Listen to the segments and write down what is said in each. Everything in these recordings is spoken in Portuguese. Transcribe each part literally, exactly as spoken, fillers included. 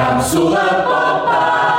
Cápsula Pop-Up.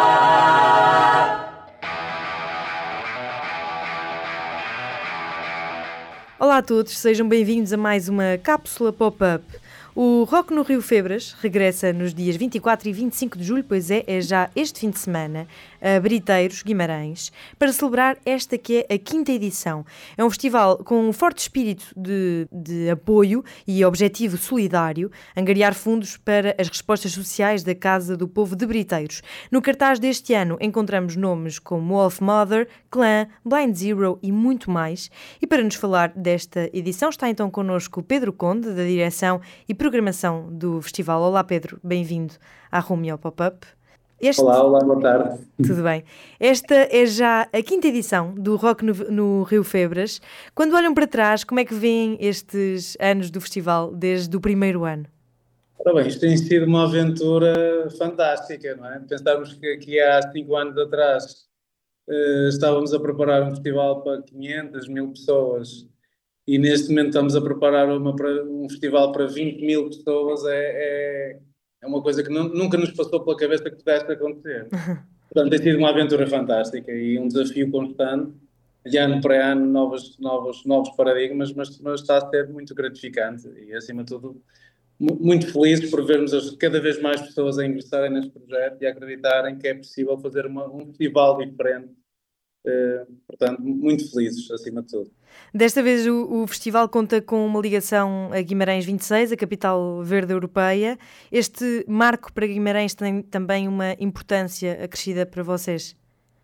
Olá a todos, sejam bem-vindos a mais uma Cápsula Pop-Up. O Rock no Rio Febras regressa nos dias vinte e quatro e vinte e cinco de julho, pois é, é já este fim de semana, a Briteiros, Guimarães, para celebrar esta que é a quinta edição. É um festival com um forte espírito de, de apoio e objetivo solidário, angariar fundos para as respostas sociais da Casa do Povo de Briteiros. No cartaz deste ano encontramos nomes como Wolf Mother, Clã, Blind Zero e muito mais. E para nos falar desta edição está então connosco o Pedro Conde, da direção e programação do festival. Olá Pedro, bem-vindo à Romeo Pop-Up. Este... Olá, olá, boa tarde. Tudo bem. Esta é já a quinta edição do Rock no, no Rio Febras. Quando olham para trás, como é que veem estes anos do festival, desde o primeiro ano? Ora bem, isto tem sido uma aventura fantástica, não é? Pensarmos que aqui há cinco anos atrás uh, estávamos a preparar um festival para quinhentas mil pessoas e neste momento estamos a preparar uma, um festival para vinte mil pessoas, é, é, é uma coisa que não, nunca nos passou pela cabeça que pudesse acontecer. Portanto, tem sido uma aventura fantástica e um desafio constante, de ano para ano, novos, novos, novos paradigmas, mas, mas está a ser muito gratificante e, acima de tudo, muito felizes por vermos as, cada vez mais pessoas a ingressarem neste projeto e a acreditarem que é possível fazer uma, um festival diferente. Uh, portanto, muito felizes, acima de tudo. Desta vez o, o festival conta com uma ligação a Guimarães vinte e seis, a capital verde europeia. Este marco para Guimarães tem também uma importância acrescida para vocês?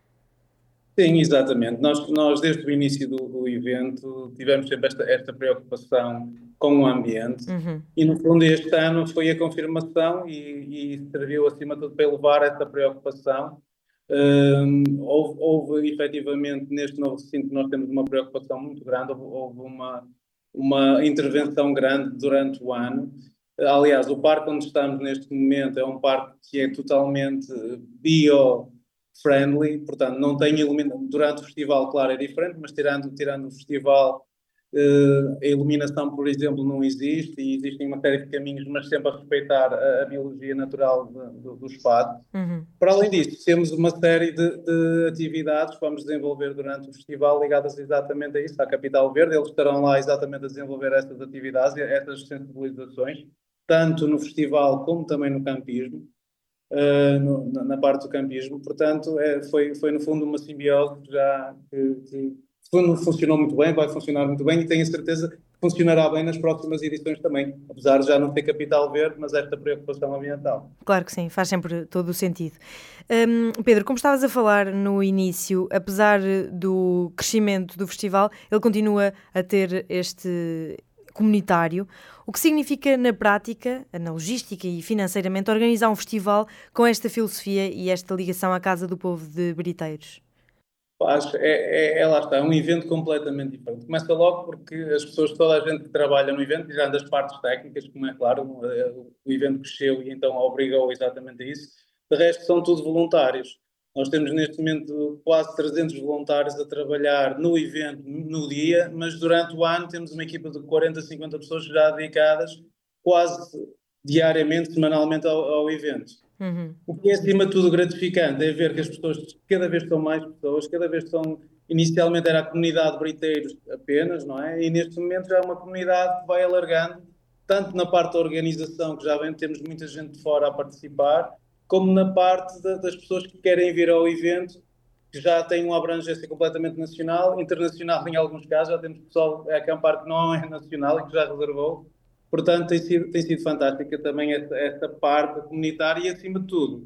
Sim, exatamente. Nós, nós desde o início do, do evento, tivemos sempre esta, esta preocupação com o ambiente uhum. e, no fundo, este ano foi a confirmação e, e serviu, acima de tudo, para elevar essa preocupação. Um, houve, houve efetivamente neste novo recinto nós temos uma preocupação muito grande, houve, houve uma, uma intervenção grande durante o ano. Aliás, o parque onde estamos neste momento é um parque que é totalmente bio-friendly, portanto não tem iluminação. Durante o festival, claro, é diferente, mas tirando, tirando o festival, Uh, a iluminação, por exemplo, não existe e existem uma série de caminhos, mas sempre a respeitar a, a biologia natural de, de, do espaço. Uhum. Para além disso, temos uma série de, de atividades que vamos desenvolver durante o festival ligadas exatamente a isso, à Capital Verde. Eles estarão lá exatamente a desenvolver essas atividades, essas sensibilizações, tanto no festival como também no campismo, uh, no, na, na parte do campismo. Portanto, é, foi, foi no fundo uma simbiose já que, que funcionou muito bem, vai funcionar muito bem e tenho a certeza que funcionará bem nas próximas edições também, apesar de já não ter capital verde, mas esta preocupação ambiental. Claro que sim, faz sempre todo o sentido. Um, Pedro, como estavas a falar no início, apesar do crescimento do festival, ele continua a ter este comunitário, o que significa na prática, na logística e financeiramente, organizar um festival com esta filosofia e esta ligação à Casa do Povo de Briteiros? Acho é, é, é lá está, é um evento completamente diferente. Começa logo porque as pessoas, toda a gente que trabalha no evento, tirando as partes técnicas, como é claro, o, o evento cresceu e então obrigou exatamente a isso, de resto são tudo voluntários. Nós temos neste momento quase trezentos voluntários a trabalhar no evento, no dia, mas durante o ano temos uma equipa de quarenta, cinquenta pessoas já dedicadas quase diariamente, semanalmente ao, ao evento. Uhum. O que é, acima de tudo, gratificante é ver que as pessoas, cada vez são mais pessoas, cada vez são, inicialmente era a comunidade de Briteiros apenas, não é? E neste momento já é uma comunidade que vai alargando, tanto na parte da organização, que já vem, temos muita gente de fora a participar, como na parte de, das pessoas que querem vir ao evento, que já tem uma abrangência completamente nacional, internacional em alguns casos, já temos pessoal a acampar que não é nacional e que já reservou. Portanto, tem sido, tem sido fantástica também esta, esta parte comunitária e, acima de tudo,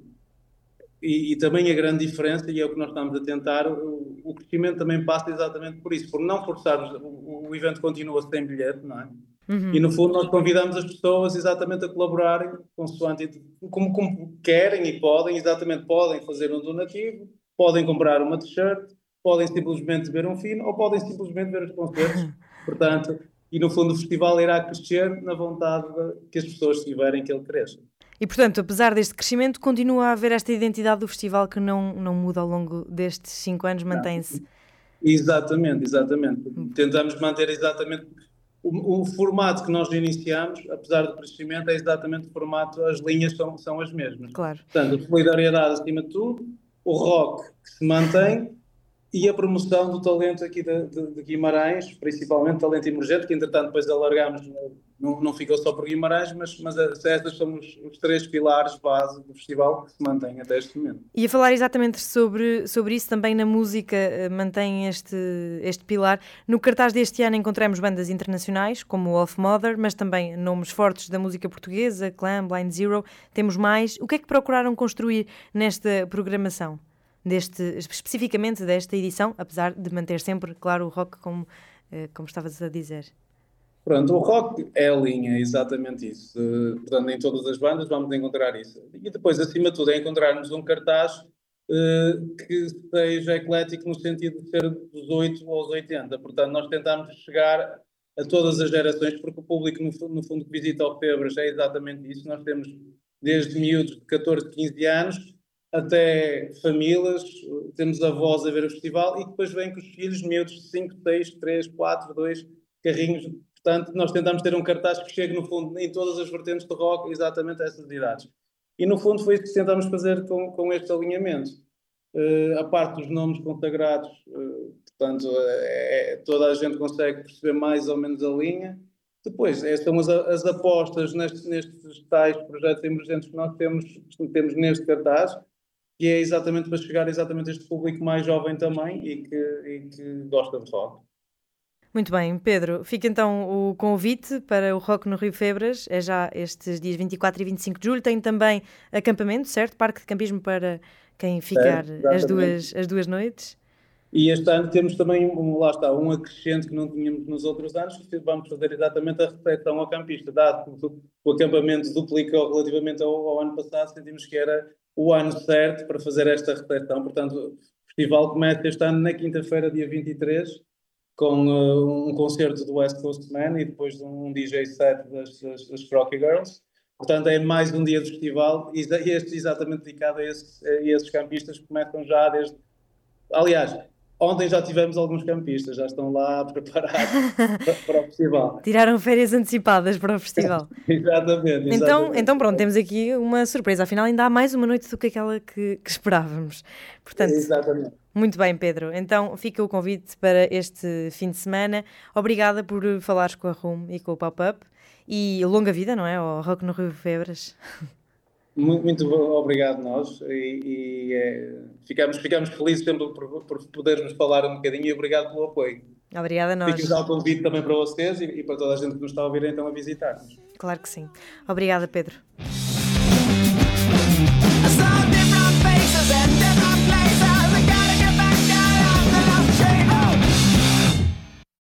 e, e também a grande diferença, e é o que nós estamos a tentar, o, o crescimento também passa exatamente por isso, por não forçarmos, o, o evento continua sem bilhete, não é? Uhum. E, no fundo, nós convidamos as pessoas exatamente a colaborarem, consoante, como, como querem e podem, exatamente podem fazer um donativo, podem comprar uma t-shirt, podem simplesmente ver um filme, ou podem simplesmente ver os concertos. Portanto... E, no fundo, o festival irá crescer na vontade de, que as pessoas tiverem que ele cresça. E, portanto, apesar deste crescimento, continua a haver esta identidade do festival que não, não muda ao longo destes cinco anos, mantém-se. Exatamente, exatamente. Tentamos manter exatamente... o, o formato que nós iniciamos, apesar do crescimento, é exatamente o formato, as linhas são, são as mesmas. Claro. Portanto, a solidariedade acima de tudo, o rock que se mantém e a promoção do talento aqui de, de, de Guimarães, principalmente talento emergente, que entretanto depois alargamos, não, não ficou só por Guimarães, mas, mas estes são os, os três pilares base do festival que se mantêm até este momento. E a falar exatamente sobre, sobre isso, também na música mantém este, este pilar. No cartaz deste ano encontramos bandas internacionais, como o Wolf Mother, mas também nomes fortes da música portuguesa, Clam, Blind Zero, temos mais. O que é que procuraram construir nesta programação? Deste, especificamente desta edição, apesar de manter sempre, claro, o rock, como, como estavas a dizer. Pronto, o rock é a linha, é exatamente isso. Uh, portanto, em todas as bandas vamos encontrar isso. E depois, acima de tudo, é encontrarmos um cartaz uh, que seja eclético no sentido de ser dos oito aos oitenta. Portanto, nós tentamos chegar a todas as gerações, porque o público, no, no fundo, que visita o Febras é exatamente isso. Nós temos desde miúdos de catorze, quinze anos até famílias, temos avós a ver o festival e depois vêm com os filhos miúdos de cinco, seis, três, quatro, dois carrinhos. Portanto, nós tentamos ter um cartaz que chegue, no fundo, em todas as vertentes do rock, exatamente a essas idades. E, no fundo, foi isso que tentamos fazer com, com este alinhamento. Uh, a parte dos nomes consagrados, uh, portanto, é, toda a gente consegue perceber mais ou menos a linha. Depois, é, são as, as apostas nestes, nestes tais projetos emergentes que nós temos, temos neste cartaz, que é exatamente para chegar exatamente a este público mais jovem também e que, e que gosta de rock. Muito bem, Pedro, fica então o convite para o Rock no Rio Febras, é já estes dias vinte e quatro e vinte e cinco de julho, tem também acampamento, certo? Parque de campismo para quem ficar é, as, duas, as duas noites. E este ano temos também, um, lá está, um acrescente que não tínhamos nos outros anos, que vamos fazer exatamente a recepção ao campista, dado que o acampamento duplicou relativamente ao, ao ano passado, sentimos que era o ano certo para fazer esta recepção. Portanto, o festival começa este ano na quinta-feira, dia vinte e três, com uh, um concerto do West Coast Man e depois um D J set das, das, das Frocky Girls. Portanto, é mais um dia do festival e este exatamente dedicado a esses, a esses campistas que começam já desde... Aliás, ontem já tivemos alguns campistas, já estão lá preparados para, para o festival. Tiraram férias antecipadas para o festival. exatamente, exatamente. Então, então, pronto, temos aqui uma surpresa. Afinal, ainda há mais uma noite do que aquela que, que esperávamos. Portanto, exatamente. Muito bem, Pedro. Então, fica o convite para este fim de semana. Obrigada por falares com a Rum e com o Pop-Up. E longa vida, não é? Ao Rock no Rio Febras. Muito, muito obrigado nós e, e é, ficamos, ficamos felizes sempre por, por podermos falar um bocadinho e obrigado pelo apoio. Obrigada a nós. Fiquem já o convite também para vocês e, e para toda a gente que nos está a ouvir então a visitar-nos. Claro que sim. Obrigada, Pedro.